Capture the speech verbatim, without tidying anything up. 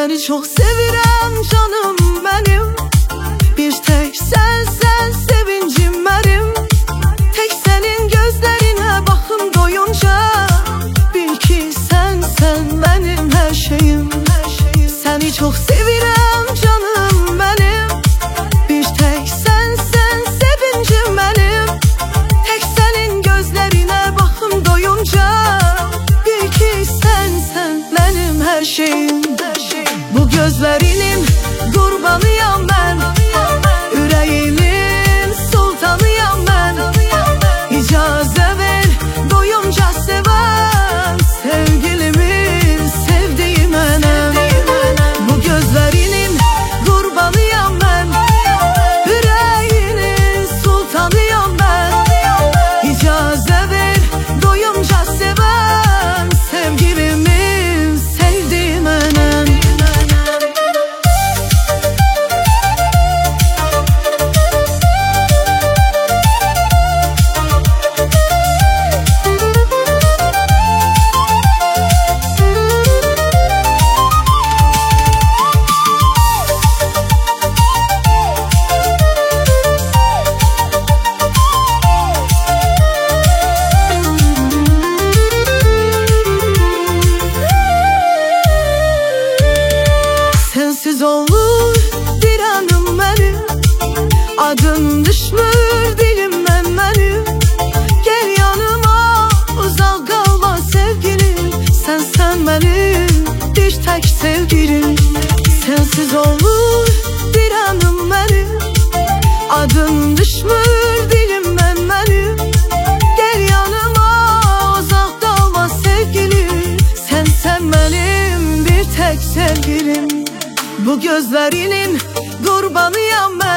Seni çok sevirəm canım benim. Bir tek sen sen sevincim benim. Tek senin gözlerine bakım doyunca bil ki sen sen benim her şeyim. Seni çok sevirəm canım benim. Bir tek sen sen sevincim benim. Tek senin gözlerine bakım doyunca bil ki sen sen benim her şeyim. Bu gözlerinin kurbanıyam ben. Yüreğinin sultanıyam ben. İcazə ver doyunca seven sevgilimin sevdiğim enem. Bu gözlerinin kurbanıyam ben. Yüreğinin sultanıyam ben. İcazə ver doyunca seven sevgilimin sevdiğim enem. Sensiz olur bir anım benim. Adın düşmür dilimden benim. Gel yanıma uzak kalma sevgilim. Sen sen benim bir tek sevgilim. Sensiz olur bir anım benim. Adın düşmür dilimden benim. Gel yanıma uzak kalma sevgilim. Sen sen benim bir tek sevgilim. Bu gözlerinin kurbanıyam ben.